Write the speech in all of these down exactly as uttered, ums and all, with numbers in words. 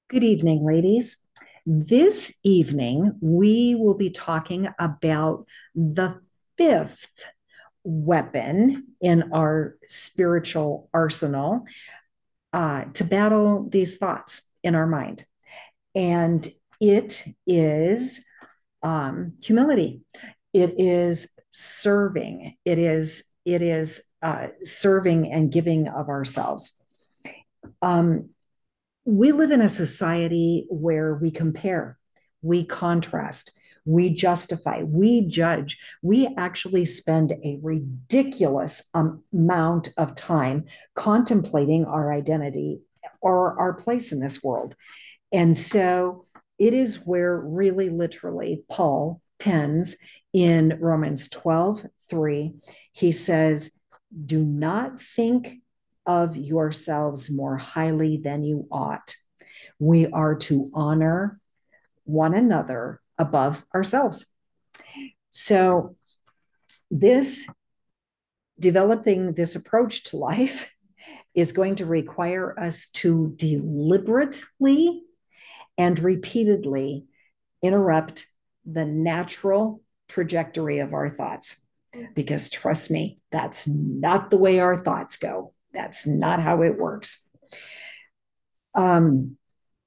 Good evening, ladies. This evening, we will be talking about the fifth weapon in our spiritual arsenal uh, to battle these thoughts in our mind. And it is um, humility. It is serving. It is it is uh, serving and giving of ourselves. Um, we live in a society where we compare, we contrast, we justify, we judge. We actually spend a ridiculous um, amount of time contemplating our identity or our place in this world. And so it is where really literally Paul pens in Romans twelve three. He says, "Do not think of yourselves more highly than you ought. We are to honor one another above ourselves." So, this developing this approach to life is going to require us to deliberately and repeatedly interrupt the natural trajectory of our thoughts. Because trust me, that's not the way our thoughts go. That's not how it works. Um,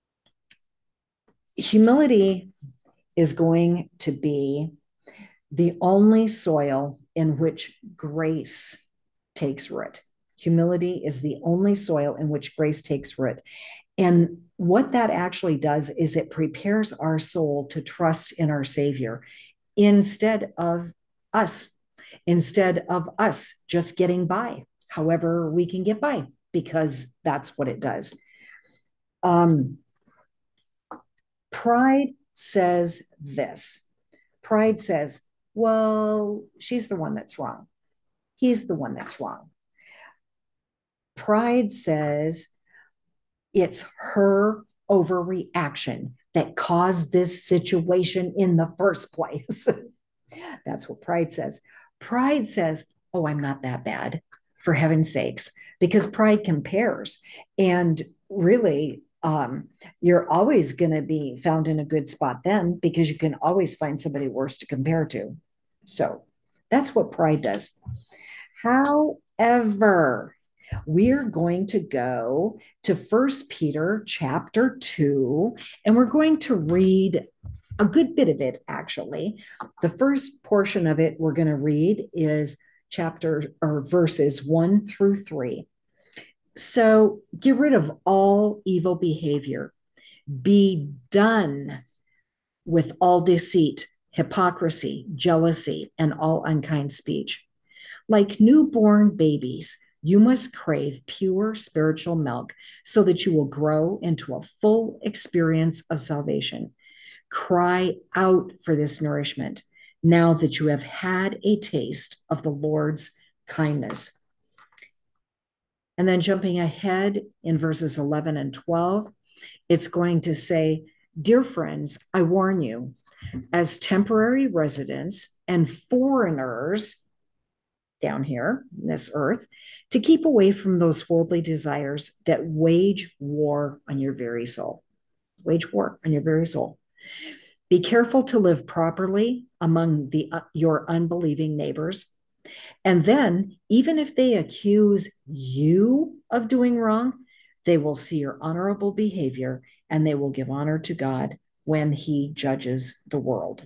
humility is going to be the only soil in which grace takes root. Humility is the only soil in which grace takes root. And what that actually does is it prepares our soul to trust in our Savior instead of us, instead of us just getting by, however we can get by, because that's what it does. Um, pride says this. Pride says, well, she's the one that's wrong. He's the one that's wrong. Pride says it's her overreaction that caused this situation in the first place. That's what pride says. Pride says, oh, I'm not that bad, for heaven's sakes, because pride compares. And really, um, you're always going to be found in a good spot then because you can always find somebody worse to compare to. So that's what pride does. However, we're going to go to First Peter chapter two, and we're going to read a good bit of it, actually. The first portion of it we're going to read is chapter or verses one through three. So get rid of all evil behavior. Be done with all deceit, hypocrisy, jealousy, and all unkind speech. Like newborn babies, you must crave pure spiritual milk so that you will grow into a full experience of salvation. Cry out for this nourishment now that you have had a taste of the Lord's kindness. And then jumping ahead in verses eleven and twelve, it's going to say, "Dear friends, I warn you, as temporary residents and foreigners down here in this earth, to keep away from those worldly desires that wage war on your very soul. Wage war on your very soul. Be careful to live properly among the, uh, your unbelieving neighbors. And then, even if they accuse you of doing wrong, they will see your honorable behavior and they will give honor to God when he judges the world."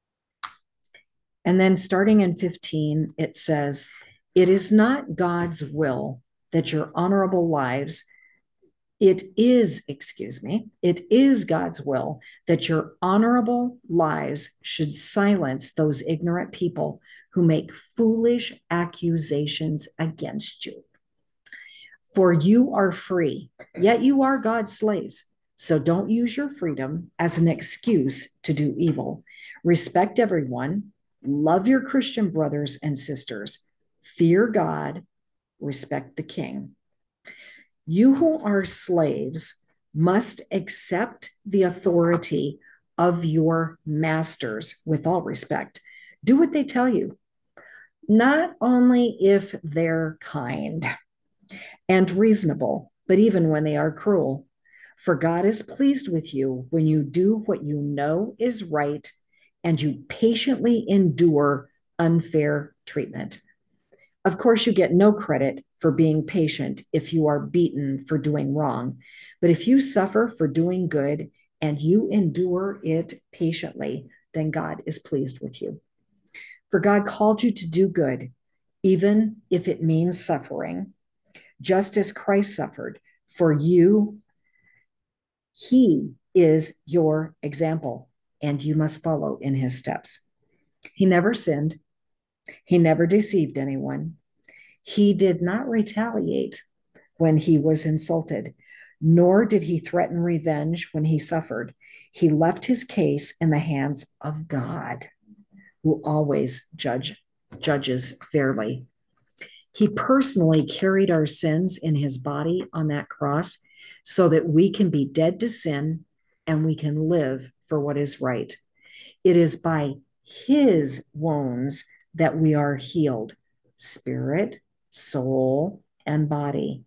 And then starting in fifteen, it says, "It is not God's will that your honorable lives, it is, excuse me, it is God's will that your honorable lives should silence those ignorant people who make foolish accusations against you. For you are free, yet you are God's slaves. So don't use your freedom as an excuse to do evil. Respect everyone. Love your Christian brothers and sisters. Fear God. Respect the king. You who are slaves must accept the authority of your masters with all respect. Do what they tell you, not only if they're kind and reasonable, but even when they are cruel. For God is pleased with you when you do what you know is right and you patiently endure unfair treatment. Of course, you get no credit for being patient if you are beaten for doing wrong. But if you suffer for doing good and you endure it patiently, then God is pleased with you. For God called you to do good, even if it means suffering, just as Christ suffered for you. He is your example, and you must follow in his steps. He never sinned. He never deceived anyone. He did not retaliate when he was insulted, nor did he threaten revenge when he suffered. He left his case in the hands of God, who always judge, judges fairly. He personally carried our sins in his body on that cross so that we can be dead to sin and we can live for what is right. It is by his wounds that we are healed, spirit, soul, and body.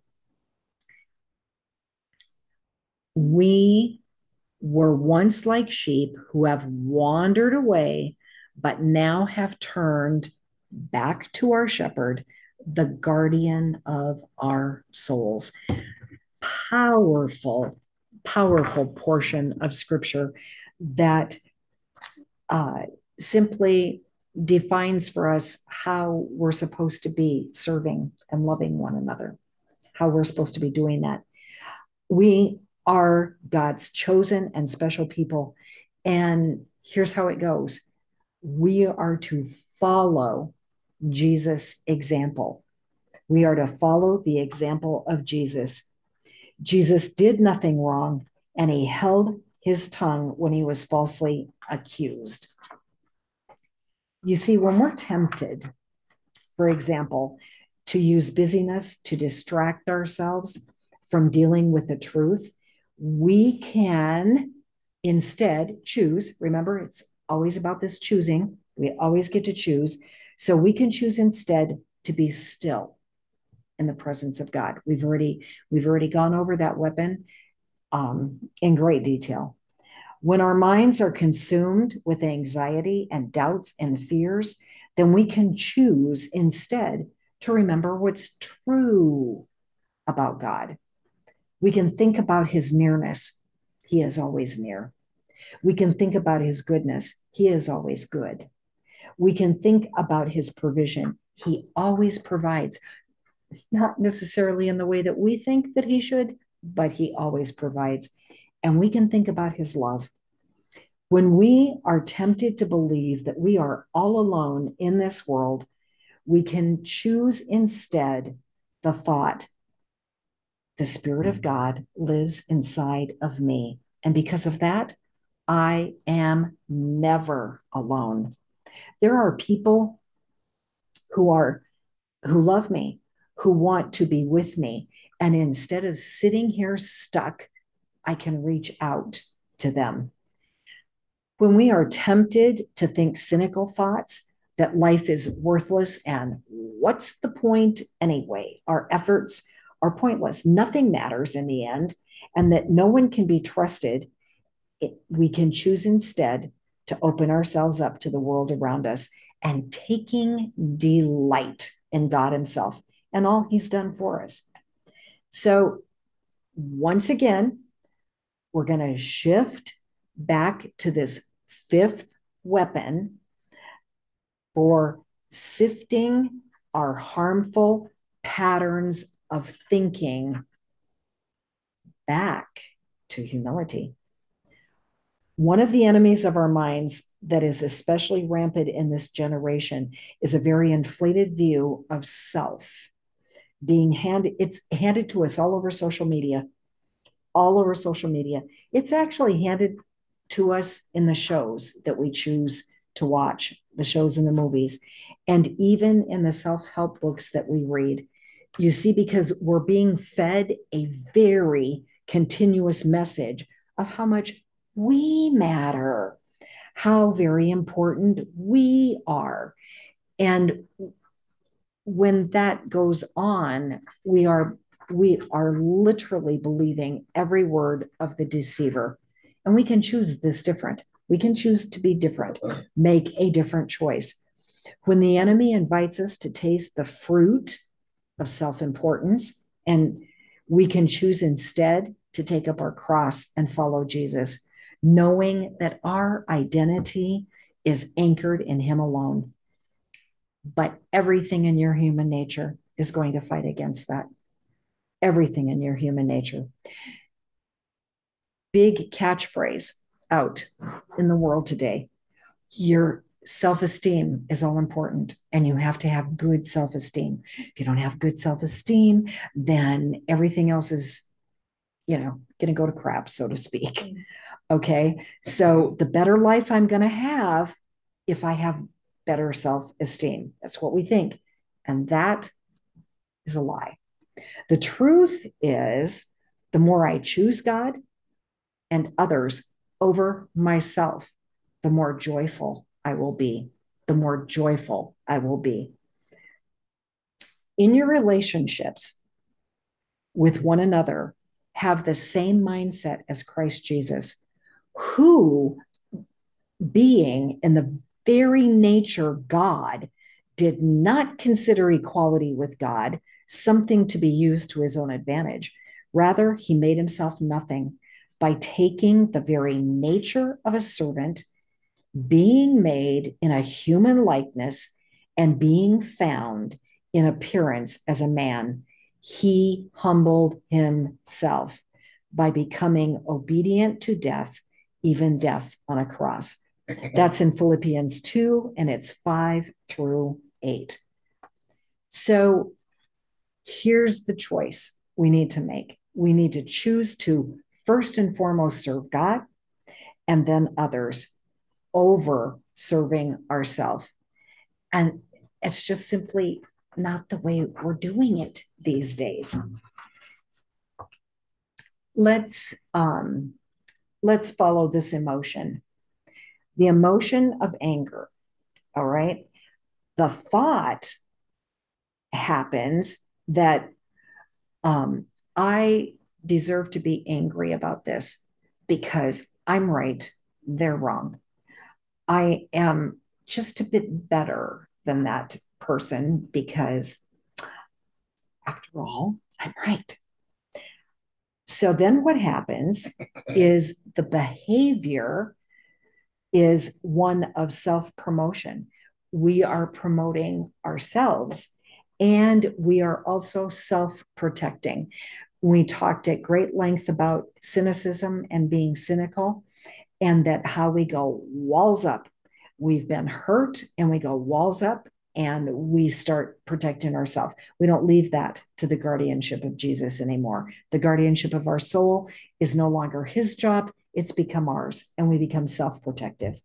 We were once like sheep who have wandered away, but now have turned back to our shepherd, the guardian of our souls. Powerful, powerful portion of scripture that uh, simply defines for us how we're supposed to be serving and loving one another, how we're supposed to be doing that. We are God's chosen and special people. And here's how it goes. We are to follow Jesus' example. We are to follow the example of Jesus. Jesus did nothing wrong, and he held his tongue when he was falsely accused. You see, when we're tempted, for example, to use busyness to distract ourselves from dealing with the truth, we can instead choose. Remember, it's always about this choosing. We always get to choose. So we can choose instead to be still in the presence of God. We've already we've already gone over that weapon um, in great detail. When our minds are consumed with anxiety and doubts and fears, then we can choose instead to remember what's true about God. We can think about his nearness. He is always near. We can think about his goodness. He is always good. We can think about his provision. He always provides, not necessarily in the way that we think that he should, but he always provides. And we can think about his love. When we are tempted to believe that we are all alone in this world, we can choose instead the thought, the Spirit of God lives inside of me. And because of that, I am never alone. There are people who are who love me, who want to be with me. And instead of sitting here stuck, I can reach out to them. When we are tempted to think cynical thoughts that life is worthless and what's the point anyway, our efforts are pointless, nothing matters in the end, and that no one can be trusted, it, we can choose instead to open ourselves up to the world around us and taking delight in God himself and all he's done for us. So once again, we're going to shift back to this fifth weapon for sifting our harmful patterns of thinking back to humility. One of the enemies of our minds that is especially rampant in this generation is a very inflated view of self being handed, it's handed to us all over social media, all over social media. It's actually handed to us in the shows that we choose to watch, the shows and the movies, and even in the self-help books that we read. You see, because we're being fed a very continuous message of how much we matter, how very important we are. And when that goes on, we are we are literally believing every word of the deceiver. And we can choose this different. We can choose to be different, make a different choice. When the enemy invites us to taste the fruit of self importance, and we can choose instead to take up our cross and follow Jesus, knowing that our identity is anchored in Him alone. But everything in your human nature is going to fight against that. Everything in your human nature. Big catchphrase out in the world today. Your self-esteem is all important, and you have to have good self-esteem. If you don't have good self-esteem, then everything else is, you know, going to go to crap, so to speak. Okay. So the better life I'm going to have if I have better self-esteem. That's what we think. And that is a lie. The truth is, the more I choose God and others over myself, the more joyful I will be. The more joyful I will be. In your relationships with one another, have the same mindset as Christ Jesus, who, being in the very nature God, did not consider equality with God something to be used to his own advantage. Rather, he made himself nothing by taking the very nature of a servant, being made in a human likeness, and being found in appearance as a man. He humbled himself by becoming obedient to death, even death on a cross. That's in Philippians two, and it's five through eight. So here's the choice we need to make. We need to choose to first and foremost serve God and then others over serving ourselves. And it's just simply not the way we're doing it these days. Let's um, let's follow this emotion. The emotion of anger. All right. The thought happens that um, I deserve to be angry about this because I'm right, they're wrong. I am just a bit better than that person because, after all, I'm right. So then what happens is the behavior is one of self-promotion. We are promoting ourselves, and we are also self-protecting. We talked at great length about cynicism and being cynical, and that how we go walls up. We've been hurt and we go walls up and we start protecting ourselves. We don't leave that to the guardianship of Jesus anymore. The guardianship of our soul is no longer his job, it's become ours, and we become self-protective.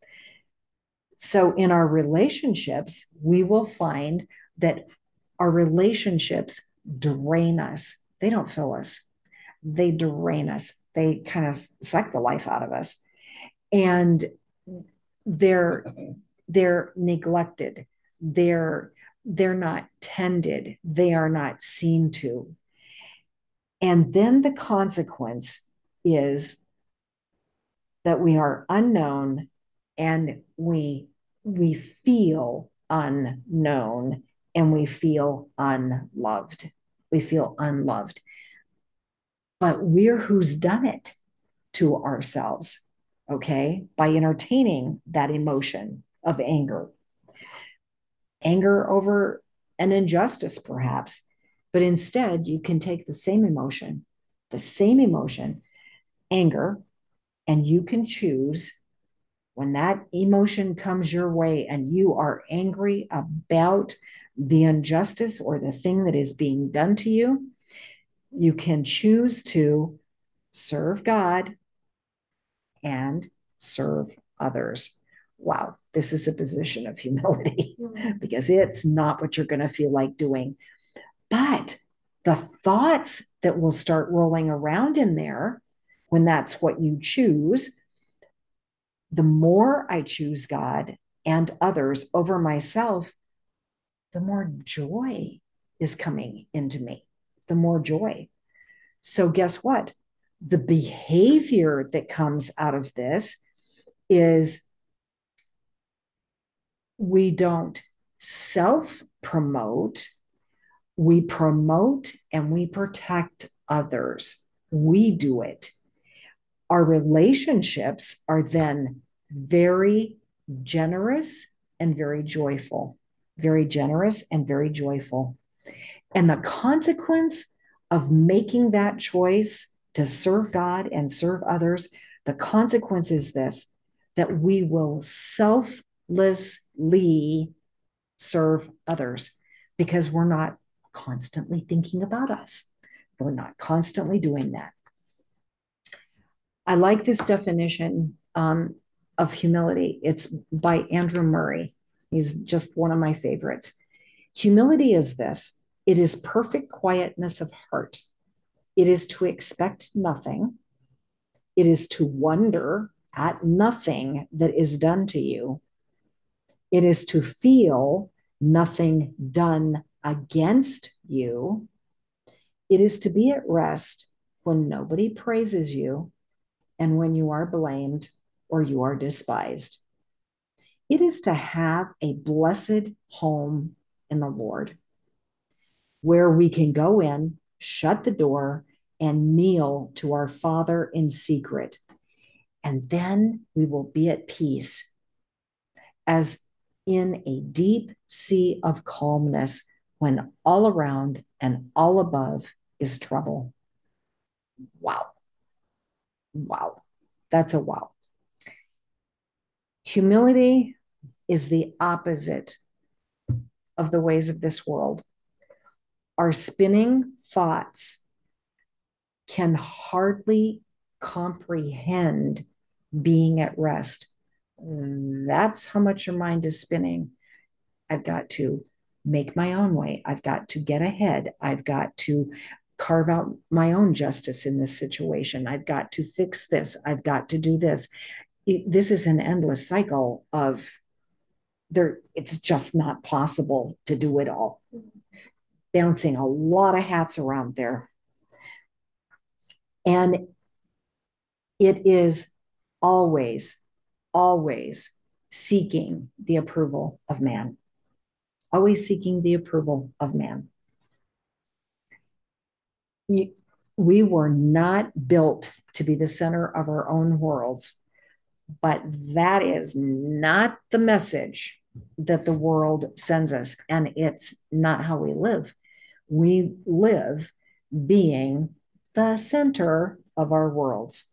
So in our relationships, we will find that our relationships drain us. They don't fill us. They drain us. They kind of suck the life out of us. And they're they're neglected. They're they're not tended. They are not seen to. And then the consequence is that we are unknown, and we we feel unknown, and we feel unloved. We feel unloved. But we're who's done it to ourselves, okay, by entertaining that emotion of anger. Anger over an injustice, perhaps. But instead, you can take the same emotion, the same emotion, anger, and you can choose when that emotion comes your way and you are angry about the injustice or the thing that is being done to you, you can choose to serve God and serve others. Wow, this is a position of humility because it's not what you're going to feel like doing. But the thoughts that will start rolling around in there when that's what you choose, the more I choose God and others over myself, the more joy is coming into me. the more joy. So, guess what? The behavior that comes out of this is we don't self promote, we promote and we protect others. We do it. Our relationships are then very generous and very joyful, very generous and very joyful. And the consequence of making that choice to serve God and serve others, the consequence is this, that we will selflessly serve others because we're not constantly thinking about us. We're not constantly doing that. I like this definition um, of humility. It's by Andrew Murray. He's just one of my favorites. Humility is this: it is perfect quietness of heart. It is to expect nothing. It is to wonder at nothing that is done to you. It is to feel nothing done against you. It is to be at rest when nobody praises you and when you are blamed or you are despised. It is to have a blessed home in the Lord where we can go in, shut the door, and kneel to our Father in secret. And then we will be at peace as in a deep sea of calmness when all around and all above is trouble. Wow. Wow. That's a wow. Humility is the opposite of the ways of this world. Our spinning thoughts can hardly comprehend being at rest. That's how much your mind is spinning. I've got to make my own way. I've got to get ahead. I've got to carve out my own justice in this situation. I've got to fix this. I've got to do this. It, this is an endless cycle of there. It's just not possible to do it all. Bouncing a lot of hats around there. And it is always, always seeking the approval of man. Always seeking the approval of man. We were not built to be the center of our own worlds, but that is not the message that the world sends us. And it's not how we live. We live being the center of our worlds.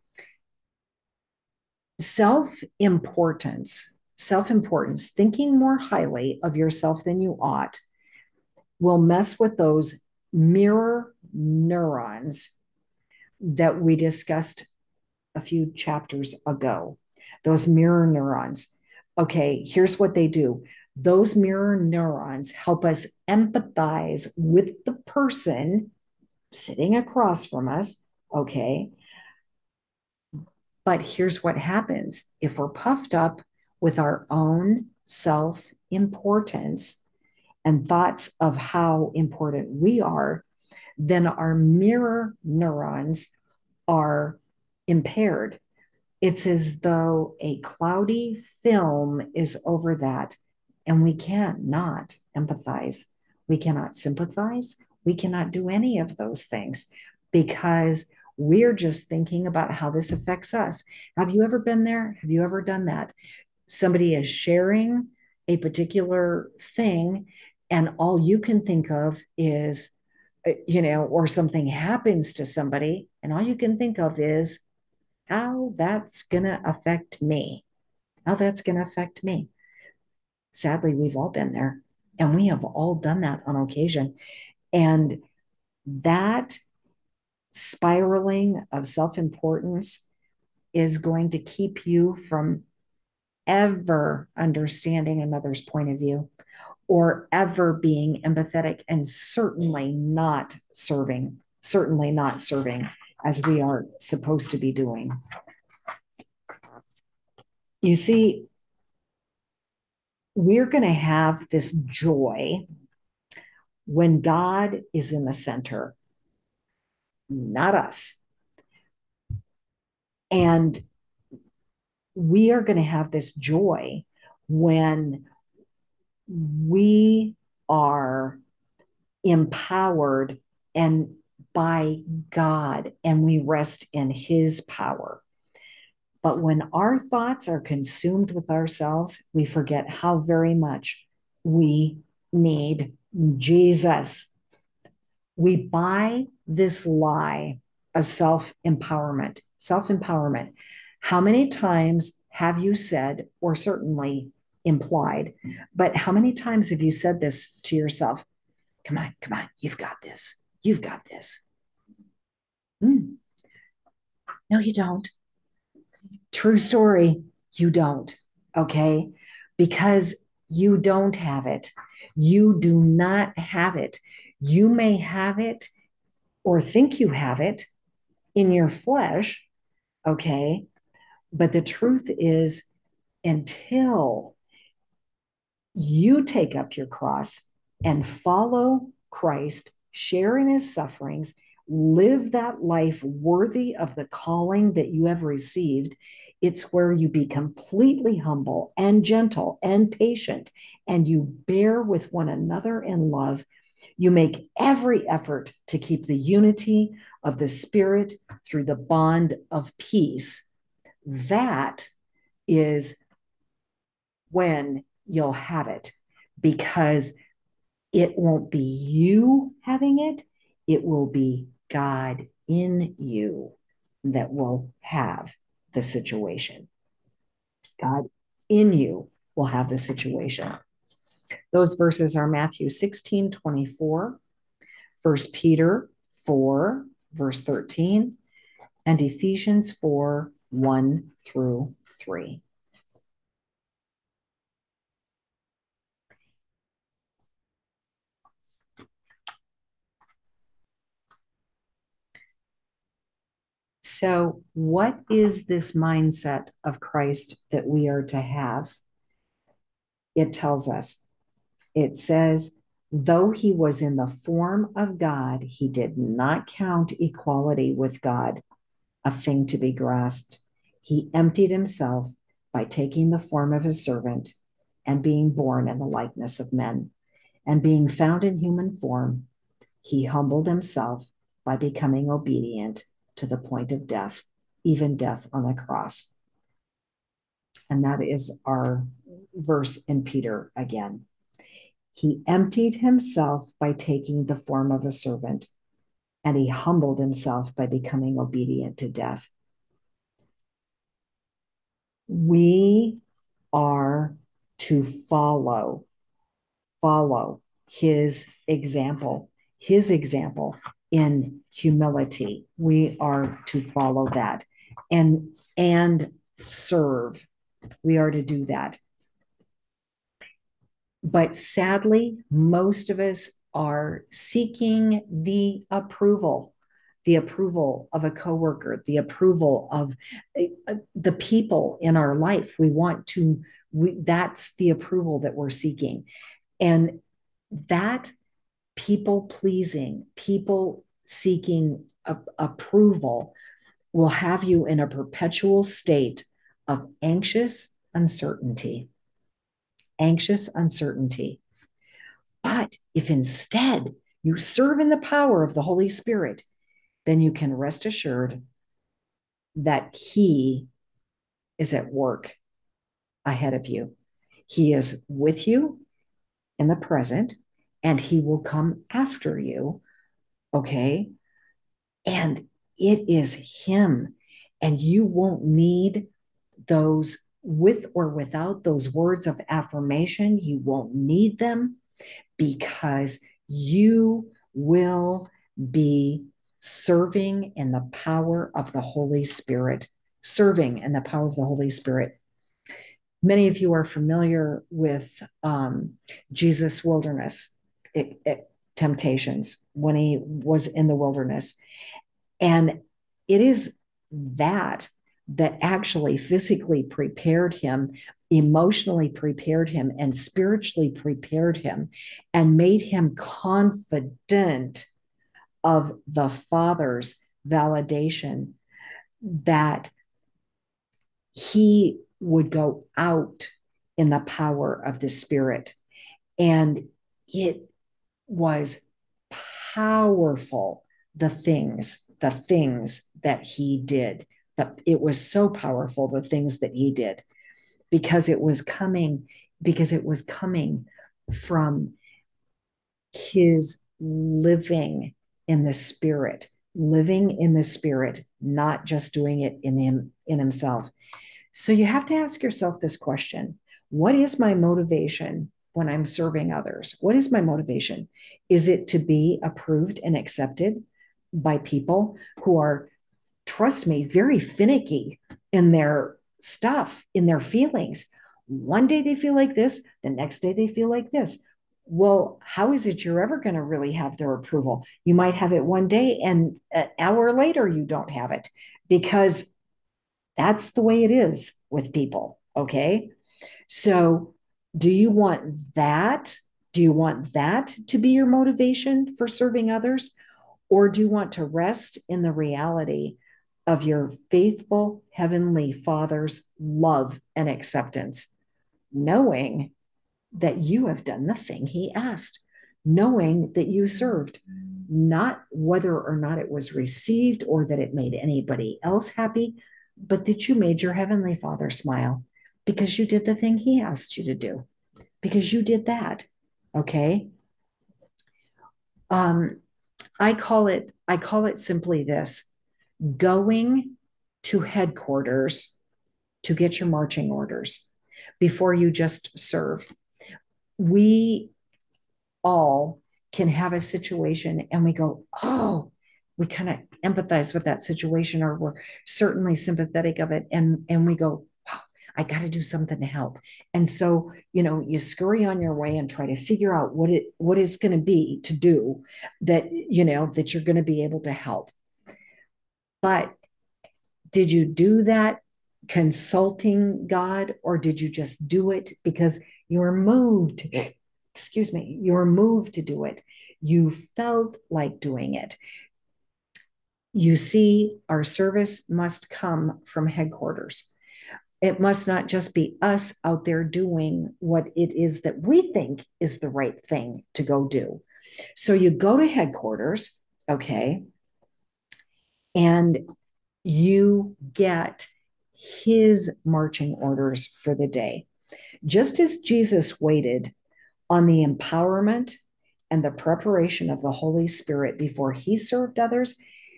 Self-importance, self-importance, thinking more highly of yourself than you ought, will mess with those mirror neurons that we discussed a few chapters ago. Those mirror neurons. Okay, here's what they do. Those mirror neurons help us empathize with the person sitting across from us. Okay. But here's what happens if we're puffed up with our own self importance and thoughts of how important we are, then our mirror neurons are impaired. It's as though a cloudy film is over that, and we cannot empathize. We cannot sympathize. We cannot do any of those things because we're just thinking about how this affects us. Have you ever been there? Have you ever done that? Somebody is sharing a particular thing, and all you can think of is, you know, or something happens to somebody, and all you can think of is how that's going to affect me. How that's going to affect me. Sadly, we've all been there, and we have all done that on occasion. And that spiraling of self importance is going to keep you from ever understanding another's point of view or ever being empathetic, and certainly not serving, certainly not serving as we are supposed to be doing. You see, we're going to have this joy when God is in the center, not us. And we are going to have this joy when we are empowered and by God and we rest in his power. But when our thoughts are consumed with ourselves, we forget how very much we need Jesus. We buy this lie of self empowerment. Self empowerment. How many times have you said, or certainly implied, but how many times have you said this to yourself? Come on, come on, you've got this. You've got this. Mm, no, you don't. True story, you don't. Okay. Because you don't have it. You do not have it. You may have it or think you have it in your flesh. Okay. But the truth is, until you take up your cross and follow Christ, share in his sufferings, live that life worthy of the calling that you have received, it's where you be completely humble and gentle and patient, and you bear with one another in love. You make every effort to keep the unity of the Spirit through the bond of peace. That is when you'll have it, because it won't be you having it, it will be God in you that will have the situation. God in you will have the situation. Those verses are Matthew sixteen twenty-four, First Peter four, verse thirteen, and Ephesians four, one through three. So, what is this mindset of Christ that we are to have? It tells us, it says, though he was in the form of God, he did not count equality with God a thing to be grasped. He emptied himself by taking the form of a servant and being born in the likeness of men. And being found in human form, he humbled himself by becoming obedient to the point of death, even death on the cross. And that is our verse in Peter again. He emptied himself by taking the form of a servant, and he humbled himself by becoming obedient to death. We are to follow, follow his example, his example in humility. We are to follow that and, and serve. We are to do that. But sadly, most of us are seeking the approval, the approval of a coworker, the approval of uh, the people in our life. We want to, we, that's the approval that we're seeking. And that people pleasing, people seeking a, approval will have you in a perpetual state of anxious uncertainty. Anxious uncertainty. But if instead you serve in the power of the Holy Spirit, then you can rest assured that he is at work ahead of you. He is with you in the present, and he will come after you. Okay. And it is him. And you won't need those, with or without those words of affirmation, you won't need them, because you will be serving in the power of the Holy Spirit, serving in the power of the Holy Spirit. Many of you are familiar with um, Jesus' wilderness it, it, temptations when he was in the wilderness. And it is that that actually physically prepared him, emotionally prepared him, and spiritually prepared him, and made him confident of the Father's validation that he would go out in the power of the Spirit. And it was powerful, the things, the things that he did. That it was so powerful, the things that he did, because it was coming, because it was coming from his living in the Spirit, living in the Spirit, not just doing it in him, in himself. So you have to ask yourself this question: what is my motivation when I'm serving others? What is my motivation? Is it to be approved and accepted by people who are, trust me, very finicky in their stuff, in their feelings? One day they feel like this, the next day they feel like this. Well, how is it you're ever going to really have their approval? You might have it one day, and an hour later, you don't have it, because that's the way it is with people. Okay. So, do you want that? Do you want that to be your motivation for serving others? Or do you want to rest in the reality of your faithful Heavenly Father's love and acceptance, knowing that you have done the thing He asked, knowing that you served, not whether or not it was received or that it made anybody else happy, but that you made your Heavenly Father smile because you did the thing He asked you to do, because you did that. Okay. Um, I call it, I call it simply this: going to headquarters to get your marching orders before you just serve. We all can have a situation and we go, oh, we kind of empathize with that situation, or we're certainly sympathetic of it. And, and we go, wow, I got to do something to help. And so, you know, you scurry on your way and try to figure out what it, what it's going to be to do that, you know, that you're going to be able to help. But did you do that consulting God, or did you just do it because you were moved? Excuse me, you were moved to do it. You felt like doing it. You see, our service must come from headquarters. It must not just be us out there doing what it is that we think is the right thing to go do. So you go to headquarters, okay, and you get His marching orders for the day. Just as Jesus waited on the empowerment and the preparation of the Holy Spirit before He served others,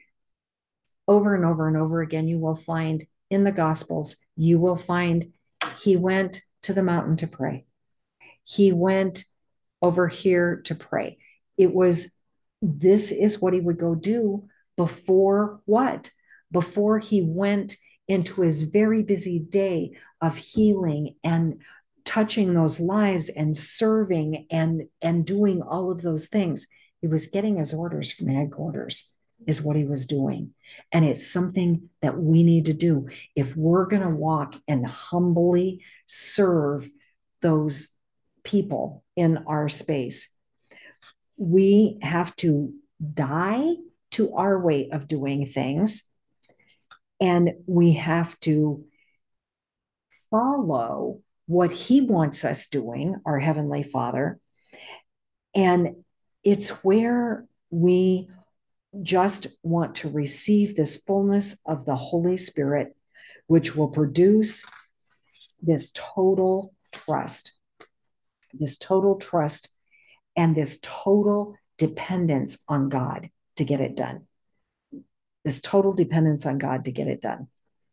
over and over and over again, you will find in the Gospels, you will find He went to the mountain to pray. He went over here to pray. It was, this is what He would go do before what? Before He went into His very busy day of healing and touching those lives and serving and, and doing all of those things. He was getting His orders from headquarters, is what He was doing. And it's something that we need to do if we're going to walk and humbly serve those people in our space. We have to die to our way of doing things, and we have to follow what He wants us doing, our Heavenly Father. And it's where we just want to receive this fullness of the Holy Spirit, which will produce this total trust, this total trust, and this total dependence on God to get it done. This total dependence on God to get it done.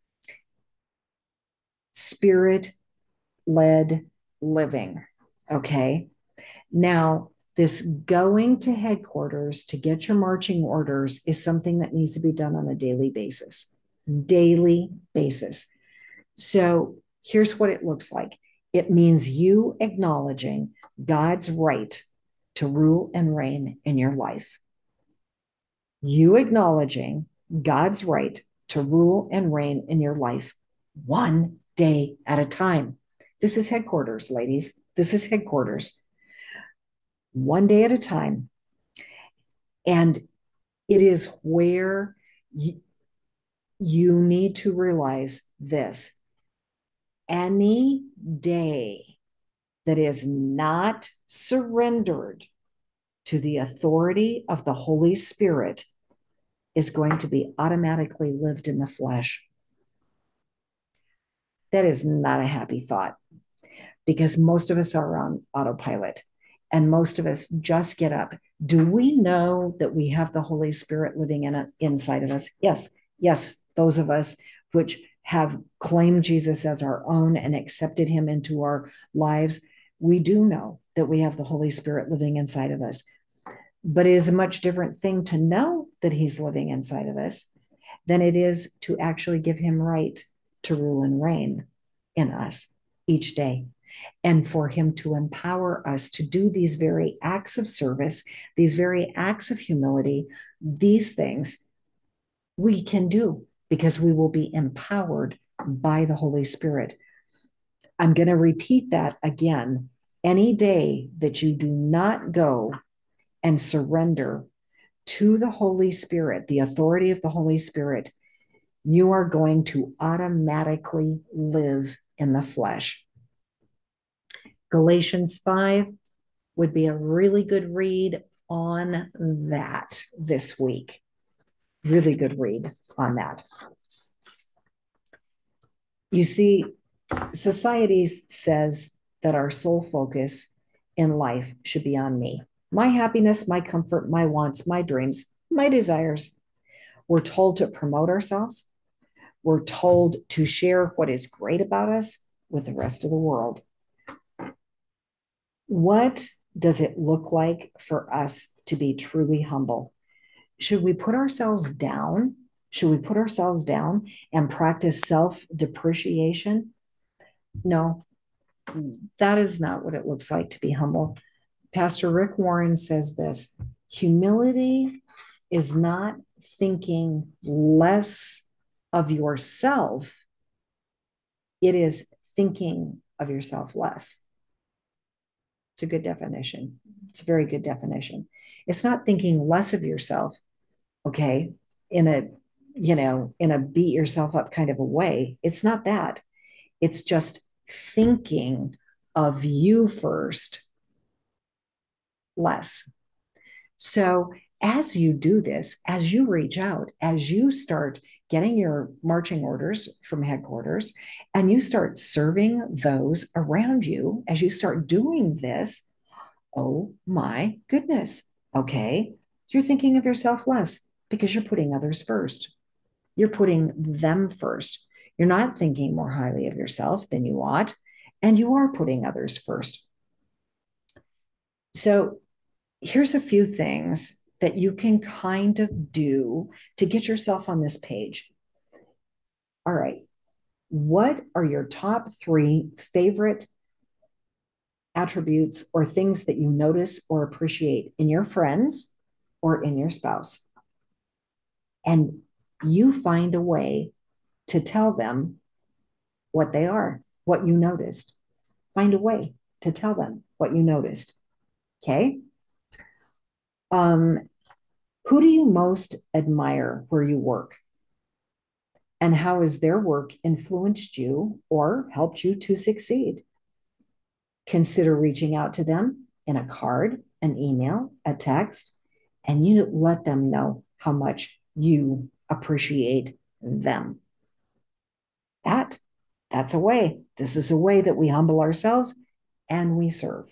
Spirit-led living. Okay. Now, this going to headquarters to get your marching orders is something that needs to be done on a daily basis. Daily basis. So here's what it looks like. It means you acknowledging God's right to rule and reign in your life. You acknowledging God's right to rule and reign in your life one day at a time. This is headquarters, ladies. This is headquarters. One day at a time. And it is where you, you need to realize this. Any day that is not surrendered to the authority of the Holy Spirit is going to be automatically lived in the flesh. That is not a happy thought, because most of us are on autopilot and most of us just get up. Do we know that we have the Holy Spirit living in a, inside of us? Yes. Yes. Those of us which have claimed Jesus as our own and accepted him into our lives, we do know that we have the Holy Spirit living inside of us. But it is a much different thing to know that he's living inside of us than it is to actually give him right to rule and reign in us each day. And for him to empower us to do these very acts of service, these very acts of humility, these things we can do because we will be empowered by the Holy Spirit. I'm going to repeat that again. Any day that you do not go and surrender to the Holy Spirit, the authority of the Holy Spirit, you are going to automatically live in the flesh. Galatians five would be a really good read on that this week. Really good read on that. You see, society says that our sole focus in life should be on me. My happiness, my comfort, my wants, my dreams, my desires. We're told to promote ourselves. We're told to share what is great about us with the rest of the world. What does it look like for us to be truly humble? Should we put ourselves down? Should we put ourselves down and practice self-depreciation? No, that is not what it looks like to be humble. Pastor Rick Warren says this: humility is not thinking less of yourself, it is thinking of yourself less. It's a good definition. It's a very good definition. It's not thinking less of yourself, okay, in a, you know, in a beat yourself up kind of a way. It's not that. It's just thinking of you first less. So as you do this, as you reach out, as you start getting your marching orders from headquarters, and you start serving those around you, as you start doing this, oh my goodness, okay, you're thinking of yourself less because you're putting others first. You're putting them first. You're not thinking more highly of yourself than you ought, and you are putting others first. So here's a few things that you can kind of do to get yourself on this page. All right. What are your top three favorite attributes or things that you notice or appreciate in your friends or in your spouse? And you find a way to tell them what they are, what you noticed. Find a way to tell them what you noticed. Okay. Um, who do you most admire where you work? And how has their work influenced you or helped you to succeed? Consider reaching out to them in a card, an email, a text, and you let them know how much you appreciate them. That, that's a way. This is a way that we humble ourselves and we serve.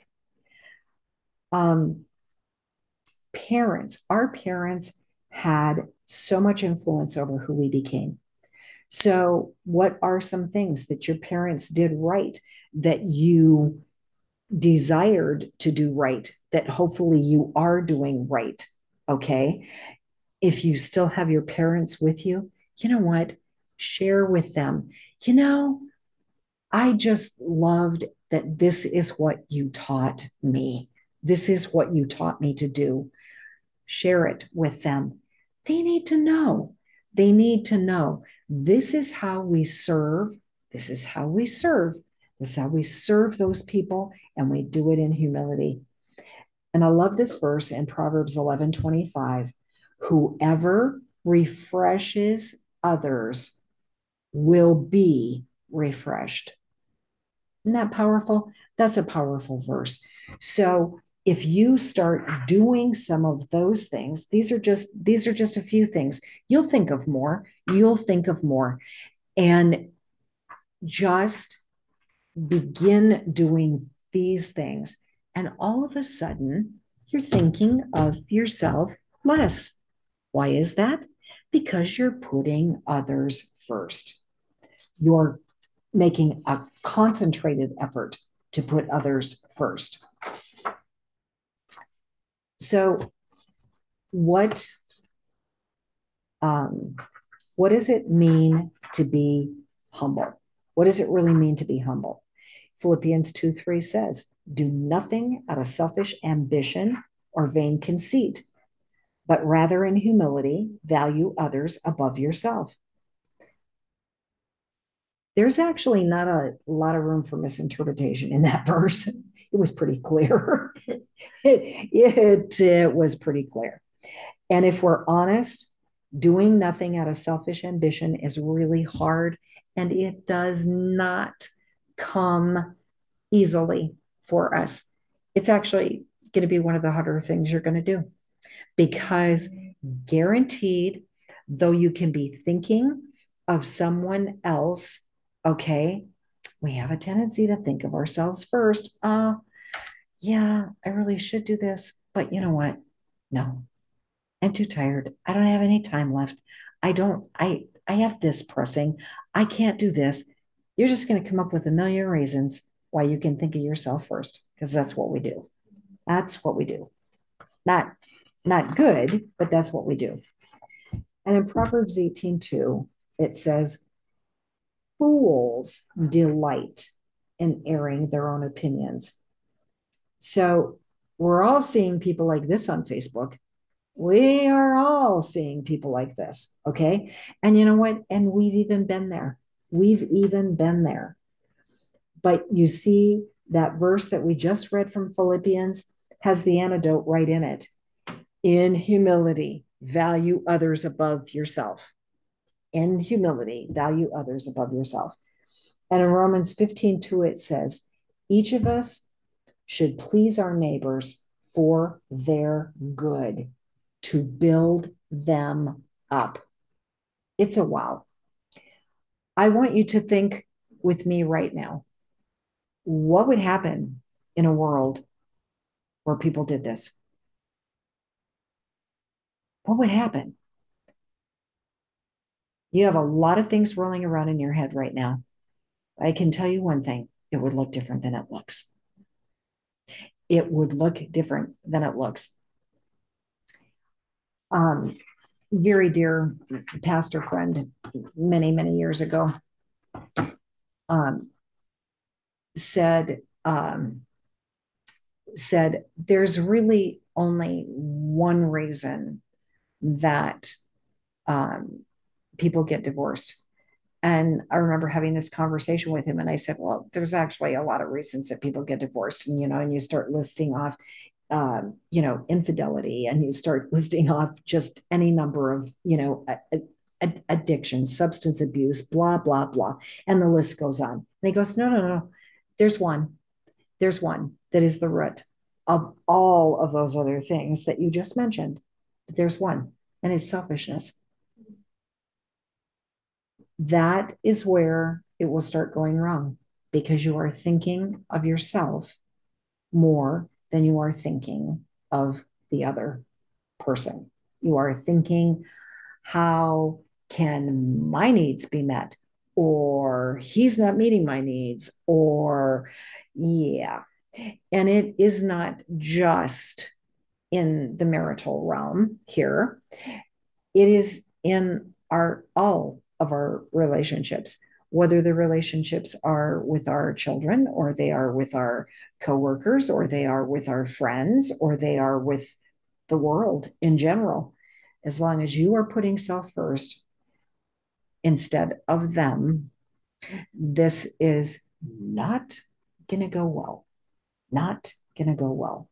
Um, parents, our parents had so much influence over who we became. So, what are some things that your parents did right that you desired to do right, that hopefully you are doing right? Okay. If you still have your parents with you, you know what? Share with them. You know, I just loved that this is what you taught me. This is what you taught me to do. Share it with them. They need to know. They need to know this is how we serve. This is how we serve. This is how we serve those people, and we do it in humility. And I love this verse in Proverbs eleven twenty-five. Whoever refreshes others will be refreshed. Isn't that powerful? That's a powerful verse. So if you start doing some of those things, these are just these are just a few things. You'll think of more. You'll think of more. And just begin doing these things. And all of a sudden, you're thinking of yourself less. Why is that? Because you're putting others first. You're making a concentrated effort to put others first. So, what um, what does it mean to be humble? What does it really mean to be humble? Philippians two three says, do nothing out of selfish ambition or vain conceit, but rather in humility value others above yourself. There's actually not a lot of room for misinterpretation in that verse. It was pretty clear. it, it, it was pretty clear. And if we're honest, doing nothing out of selfish ambition is really hard, and it does not come easily for us. It's actually going to be one of the harder things you're going to do, because guaranteed, though you can be thinking of someone else, okay, we have a tendency to think of ourselves first. Uh, yeah, I really should do this, but you know what? No, I'm too tired. I don't have any time left. I don't, I, I have this pressing. I can't do this. You're just going to come up with a million reasons why you can think of yourself first, because that's what we do. That's what we do. Not, not good, but that's what we do. And in Proverbs eighteen two, it says, fools delight in airing their own opinions. So we're all seeing people like this on Facebook. We are all seeing people like this. Okay. And you know what? And we've even been there. We've even been there. But you see, that verse that we just read from Philippians has the antidote right in it. In humility, value others above yourself. In humility, value others above yourself. And in Romans fifteen two, it says, each of us should please our neighbors for their good, to build them up. It's a wow. I want you to think with me right now. What would happen in a world where people did this? What would happen? You have a lot of things rolling around in your head right now. I can tell you one thing, it would look different than it looks. It would look different than it looks. Um, very dear pastor friend many, many years ago um, said, um, said, there's really only one reason that um, people get divorced. And I remember having this conversation with him, and I said, well, there's actually a lot of reasons that people get divorced. And, you know, and you start listing off, um, you know, infidelity, and you start listing off just any number of, you know, a, a, addiction, substance abuse, blah, blah, blah. And the list goes on. And he goes, no, no, no, there's one. There's one that is the root of all of those other things that you just mentioned. But there's one, and it's selfishness. That is where it will start going wrong, because you are thinking of yourself more than you are thinking of the other person. You are thinking, how can my needs be met? Or he's not meeting my needs, or yeah. And it is not just in the marital realm here, it is in our all of our relationships, whether the relationships are with our children, or they are with our coworkers, or they are with our friends, or they are with the world in general. As long as you are putting self first, instead of them, this is not going to go well. Not going to go well.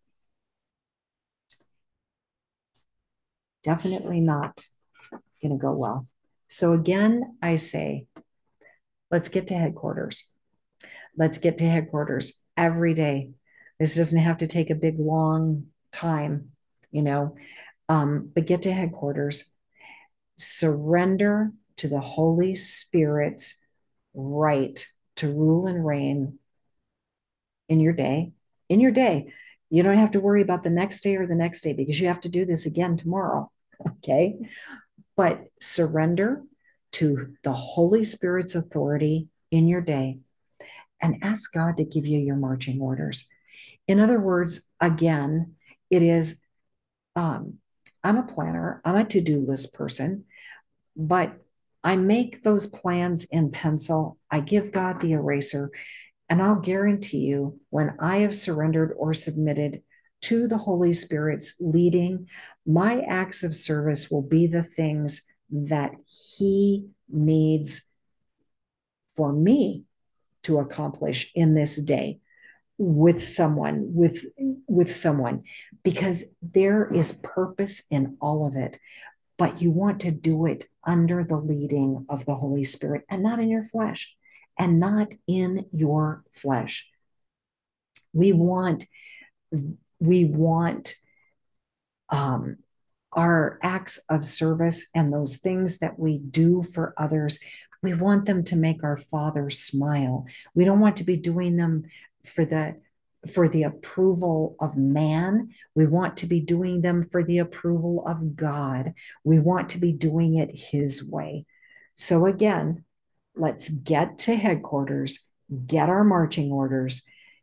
Definitely not going to go well. So again, I say, let's get to headquarters. Let's get to headquarters every day. This doesn't have to take a big, long time, you know, um, but get to headquarters. Surrender to the Holy Spirit's right to rule and reign in your day. In your day, you don't have to worry about the next day or the next day because you have to do this again tomorrow. Okay. But surrender to the Holy Spirit's authority in your day and ask God to give you your marching orders. In other words, again, it is um, I'm a planner, I'm a to do list person, but I make those plans in pencil. I give God the eraser, and I'll guarantee you when I have surrendered or submitted to the Holy Spirit's leading, my acts of service will be the things that He needs for me to accomplish in this day with someone with with someone because there is purpose in all of it, but you want to do it under the leading of the Holy Spirit and not in your flesh and not in your flesh. We want we want um, our acts of service and those things that we do for others. We want them to make our Father smile. We don't want to be doing them for the for the approval of man. We want to be doing them for the approval of God. We want to be doing it His way. So again, let's get to headquarters, get our marching orders,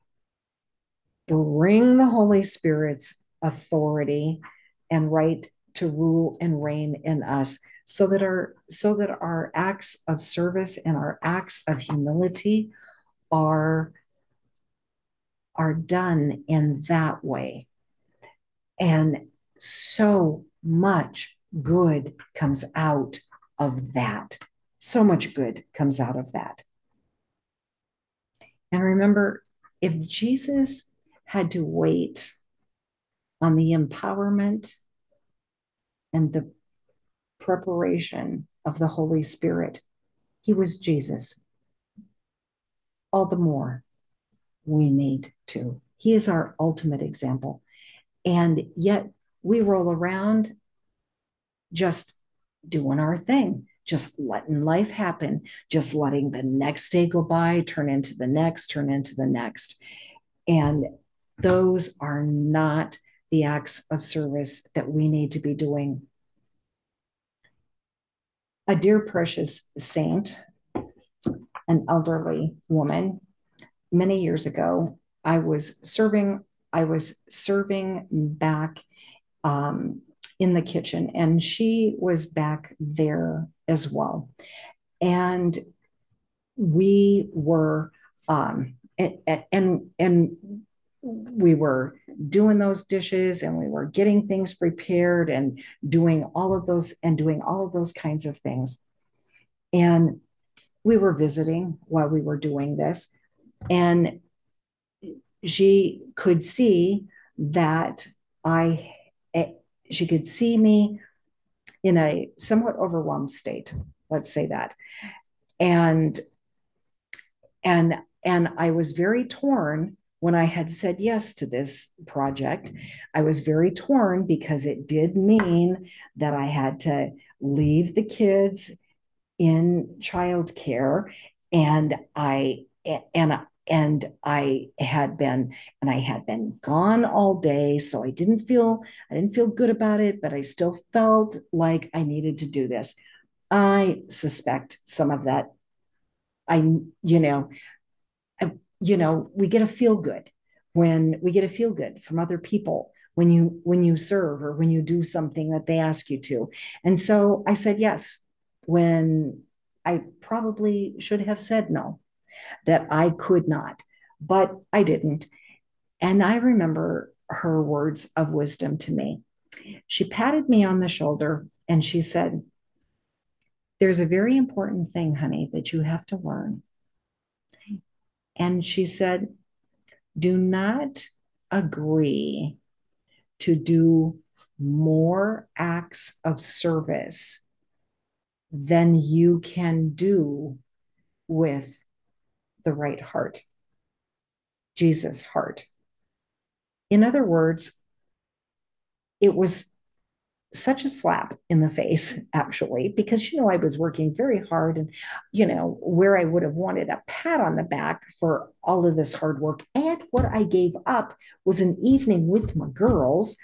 bring the Holy Spirit's authority and right to rule and reign in us so that our so that our acts of service and our acts of humility are are done in that way. And so much good comes out of that. So much good comes out of that. And remember, if Jesus had to wait on the empowerment and the preparation of the Holy Spirit, He was Jesus. All the more we need to. He is our ultimate example. And yet we roll around just doing our thing, just letting life happen, just letting the next day go by, turn into the next, turn into the next. And those are not the acts of service that we need to be doing. A dear precious saint, an elderly woman, many years ago, I was serving, I was serving back um, in the kitchen, and she was back there as well. And we were um, and, and and we were doing those dishes and we were getting things prepared and doing all of those and doing all of those kinds of things. And we were visiting while we were doing this. And she could see that I, she could see me in a somewhat overwhelmed state, let's say that. And, and, and I was very torn when I had said yes to this project. I was very torn because it did mean that I had to leave the kids in childcare, and I and and I had been and I had been gone all day, so I didn't feel I didn't feel good about it, but I still felt like I needed to do this. I suspect some of that. I you know I, you know we get a feel good when we get a feel good from other people when you when you serve or when you do something that they ask you to, and so I said yes when I probably should have said no, that I could not, but I didn't. And I remember her words of wisdom to me. She patted me on the shoulder and she said, There's a very important thing, honey, that you have to learn. And she said, do not agree to do more acts of service than you can do with the right heart, Jesus' heart. In other words, it was such a slap in the face, actually, because, you know, I was working very hard and, you know, where I would have wanted a pat on the back for all of this hard work. And what I gave up was an evening with my girls.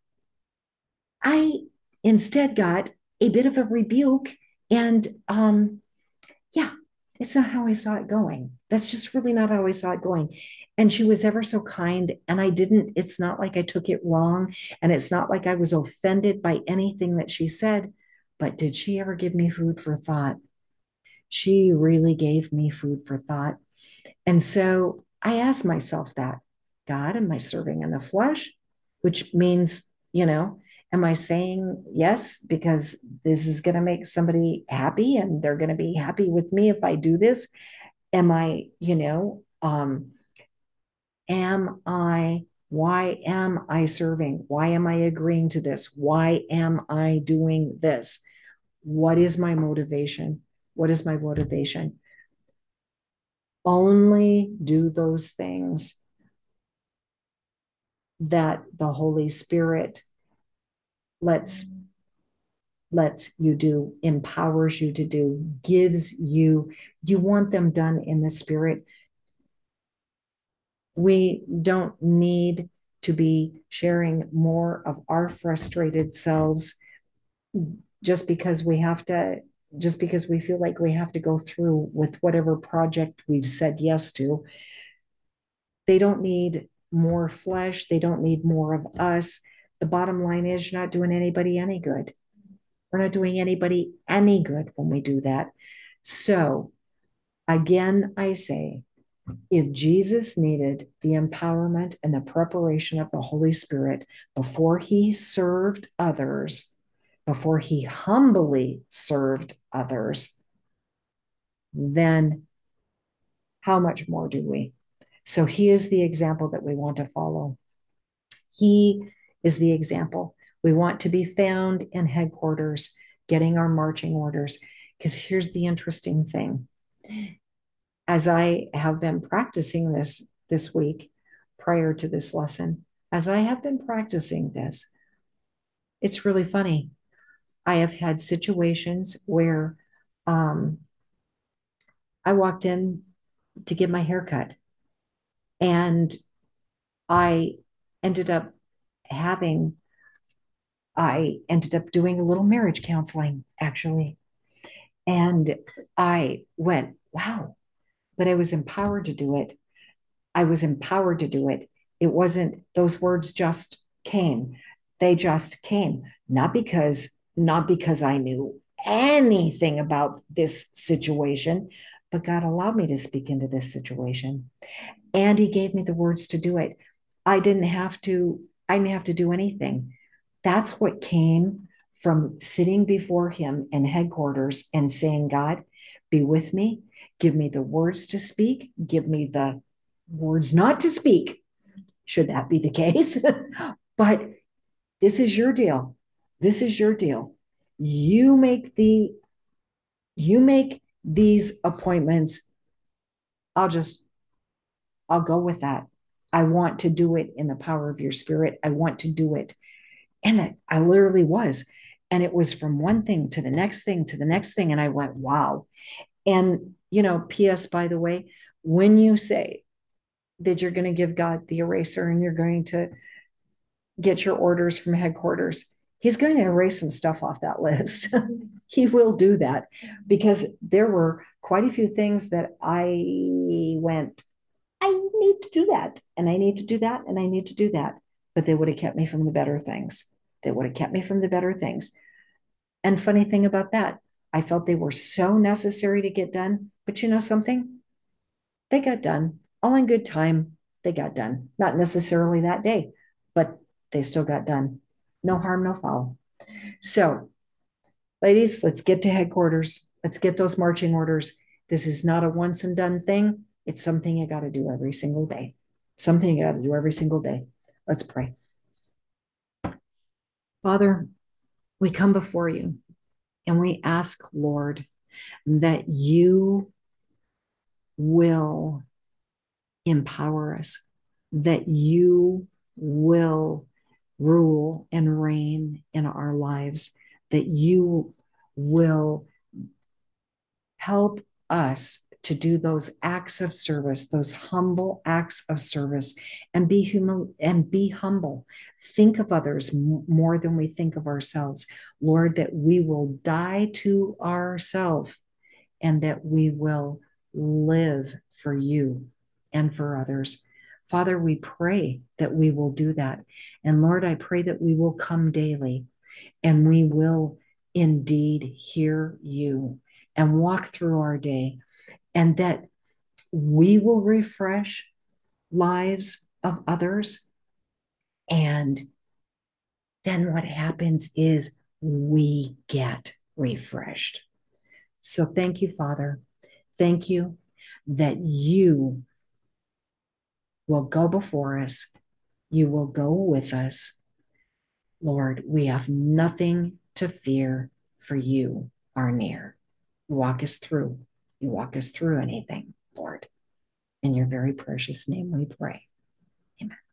I instead got a bit of a rebuke. And um, yeah, it's not how I saw it going. That's just really not how I saw it going. And she was ever so kind. And I didn't, it's not like I took it wrong. And it's not like I was offended by anything that she said. But did she ever give me food for thought? She really gave me food for thought. And so I asked myself that, God, am I serving in the flesh? Which means, you know, am I saying yes because this is going to make somebody happy and they're going to be happy with me if I do this? Am I, you know, um, am I, why am I serving? Why am I agreeing to this? Why am I doing this? What is my motivation? What is my motivation? Only do those things that the Holy Spirit lets lets you do, empowers you to do, gives you, you want them done in the Spirit. We don't need to be sharing more of our frustrated selves just because we have to, just because we feel like we have to go through with whatever project we've said yes to. They don't need more flesh. They don't need more of us. The bottom line is you're not doing anybody any good. We're not doing anybody any good when we do that. So, again, I say, if Jesus needed the empowerment and the preparation of the Holy Spirit before he served others, before he humbly served others, then how much more do we? So, he is the example that we want to follow. He is the example. We want to be found in headquarters, getting our marching orders. Because here's the interesting thing. As I have been practicing this this week prior to this lesson, as I have been practicing this, it's really funny. I have had situations where um, I walked in to get my hair cut and I ended up having I ended up doing a little marriage counseling, actually. And I went, wow, but I was empowered to do it. I was empowered to do it. It wasn't, those words just came. They just came, not because, not because I knew anything about this situation, but God allowed me to speak into this situation. And He gave me the words to do it. I didn't have to, I didn't have to do anything. That's what came from sitting before him in headquarters and saying, God, be with me. Give me the words to speak. Give me the words not to speak, should that be the case. But this is your deal. This is your deal. You make the, you make these appointments. I'll just, I'll go with that. I want to do it in the power of your spirit. I want to do it. And I, I literally was. And it was from one thing to the next thing to the next thing. And I went, wow. And, you know, P S, by the way, when you say that you're going to give God the eraser and you're going to get your orders from headquarters, he's going to erase some stuff off that list. He will do that because there were quite a few things that I went, I need to do that. And I need to do that. And I need to do that. But they would have kept me from the better things. They would have kept me from the better things. And funny thing about that, I felt they were so necessary to get done. But you know something? They got done all in good time. They got done. Not necessarily that day, but they still got done. No harm, no foul. So Ladies, let's get to headquarters. Let's get those marching orders. This is not a once and done thing. It's something you got to do every single day. Something you got to do every single day. Let's pray. Father, we come before you and we ask, Lord, that you will empower us, that you will rule and reign in our lives, that you will help us to do those acts of service, those humble acts of service, and be human and be humble. Think of others m- more than we think of ourselves. Lord, that we will die to ourselves and that we will live for you and for others. Father, we pray that we will do that. And Lord, I pray that we will come daily and we will indeed hear you and walk through our day, and that we will refresh lives of others. And then what happens is we get refreshed. So thank you, Father. Thank you that you will go before us. You will go with us. Lord, we have nothing to fear, for you are near. You walk us through. You walk us through anything, Lord. In your very precious name we pray. Amen.